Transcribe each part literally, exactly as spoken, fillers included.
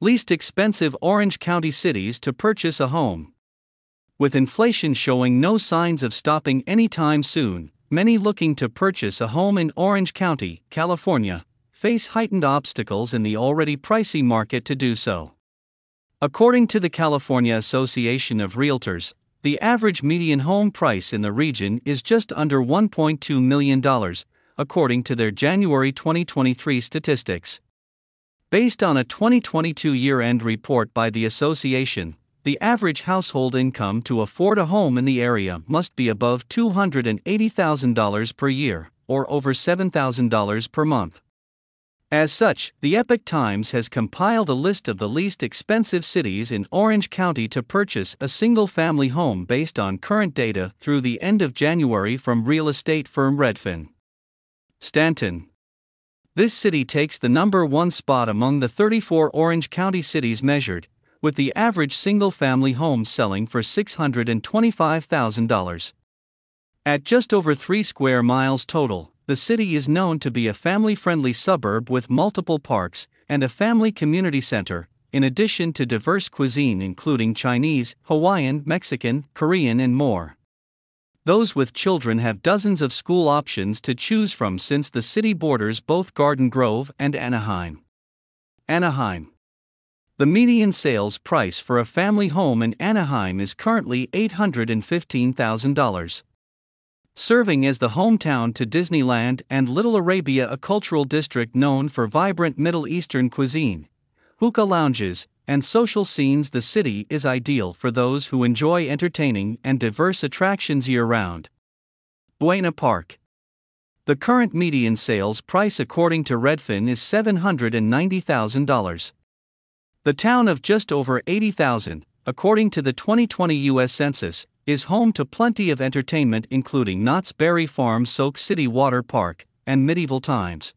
Least expensive Orange County cities to purchase a home. With inflation showing no signs of stopping anytime soon, many looking to purchase a home in Orange County, California, face heightened obstacles in the already pricey market to do so. According to the California Association of Realtors, the average median home price in the region is just under one point two million dollars, according to their January twenty twenty-three statistics. Based on a twenty twenty-two year-end report by the association, the average household income to afford a home in the area must be above two hundred eighty thousand dollars per year, or over seven thousand dollars per month. As such, the Epoch Times has compiled a list of the least expensive cities in Orange County to purchase a single-family home based on current data through the end of January from real estate firm Redfin. Stanton. This city takes the number one spot among the thirty-four Orange County cities measured, with the average single-family home selling for six hundred twenty-five thousand dollars. At just over three square miles total, the city is known to be a family-friendly suburb with multiple parks and a family community center, in addition to diverse cuisine including Chinese, Hawaiian, Mexican, Korean and more. Those with children have dozens of school options to choose from since the city borders both Garden Grove and Anaheim. Anaheim. The median sales price for a family home in Anaheim is currently eight hundred fifteen thousand dollars. Serving as the hometown to Disneyland and Little Arabia, a cultural district known for vibrant Middle Eastern cuisine, hookah lounges, and social scenes, the city is ideal for those who enjoy entertaining and diverse attractions year-round. Buena Park. The current median sales price according to Redfin is seven hundred ninety thousand dollars. The town of just over eighty thousand, according to the twenty twenty U S Census, is home to plenty of entertainment including Knott's Berry Farm, Soak City Water Park, and Medieval Times.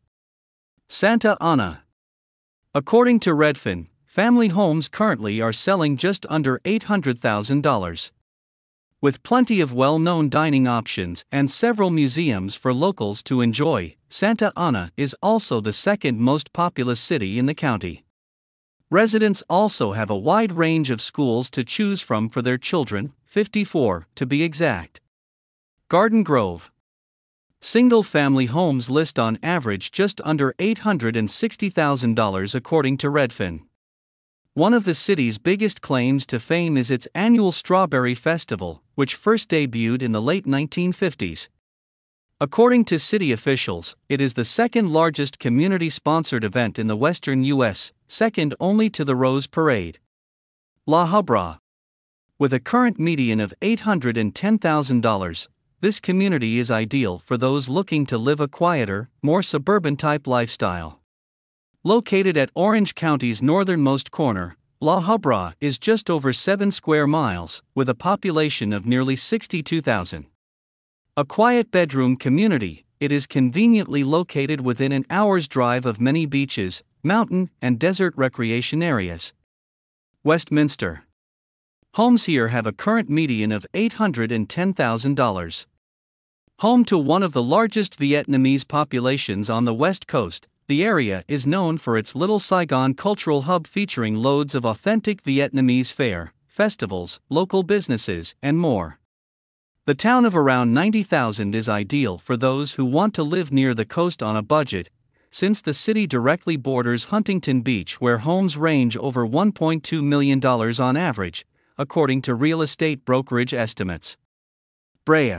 Santa Ana. According to Redfin, family homes currently are selling just under eight hundred thousand dollars. With plenty of well-known dining options and several museums for locals to enjoy, Santa Ana is also the second most populous city in the county. Residents also have a wide range of schools to choose from for their children, fifty-four to be exact. Garden Grove. Single-family homes list on average just under eight hundred sixty thousand dollars according to Redfin. One of the city's biggest claims to fame is its annual Strawberry Festival, which first debuted in the late nineteen fifties. According to city officials, it is the second largest community-sponsored event in the western U S, second only to the Rose Parade. La Habra. With a current median of eight hundred ten thousand dollars, this community is ideal for those looking to live a quieter, more suburban-type lifestyle. Located at Orange County's northernmost corner, La Habra is just over seven square miles, with a population of nearly sixty-two thousand. A quiet bedroom community, it is conveniently located within an hour's drive of many beaches, mountain, and desert recreation areas. Westminster. Homes here have a current median of eight hundred ten thousand dollars. Home to one of the largest Vietnamese populations on the West Coast, the area is known for its Little Saigon cultural hub featuring loads of authentic Vietnamese fare, festivals, local businesses, and more. The town of around ninety thousand is ideal for those who want to live near the coast on a budget, since the city directly borders Huntington Beach, where homes range over one point two million dollars on average, according to real estate brokerage estimates. Brea.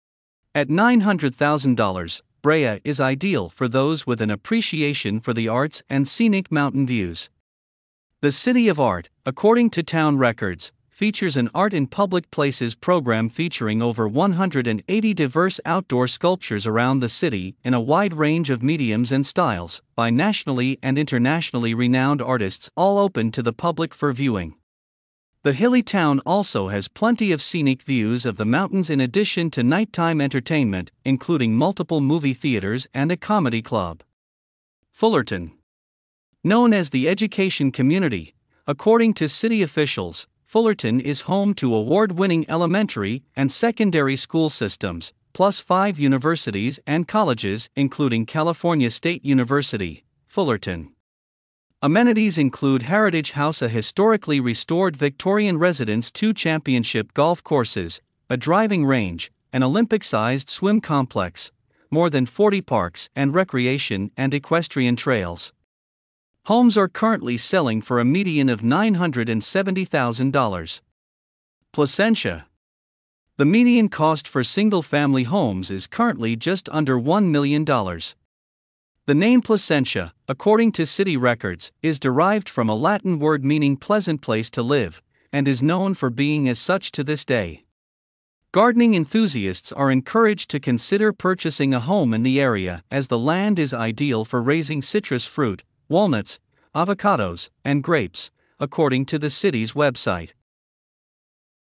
At nine hundred thousand dollars, Brea is ideal for those with an appreciation for the arts and scenic mountain views. The City of Art, according to town records, features an Art in Public Places program featuring over one hundred eighty diverse outdoor sculptures around the city in a wide range of mediums and styles, by nationally and internationally renowned artists, all open to the public for viewing. The hilly town also has plenty of scenic views of the mountains in addition to nighttime entertainment, including multiple movie theaters and a comedy club. Fullerton. Known as the education community, according to city officials, Fullerton is home to award-winning elementary and secondary school systems, plus five universities and colleges, including California State University, Fullerton. Amenities include Heritage House, a historically restored Victorian residence, two championship golf courses, a driving range, an Olympic-sized swim complex, more than forty parks and recreation and equestrian trails. Homes are currently selling for a median of nine hundred seventy thousand dollars. Placentia. The median cost for single-family homes is currently just under one million dollars. The name Placentia, according to city records, is derived from a Latin word meaning pleasant place to live, and is known for being as such to this day. Gardening enthusiasts are encouraged to consider purchasing a home in the area, as the land is ideal for raising citrus fruit, walnuts, avocados, and grapes, according to the city's website.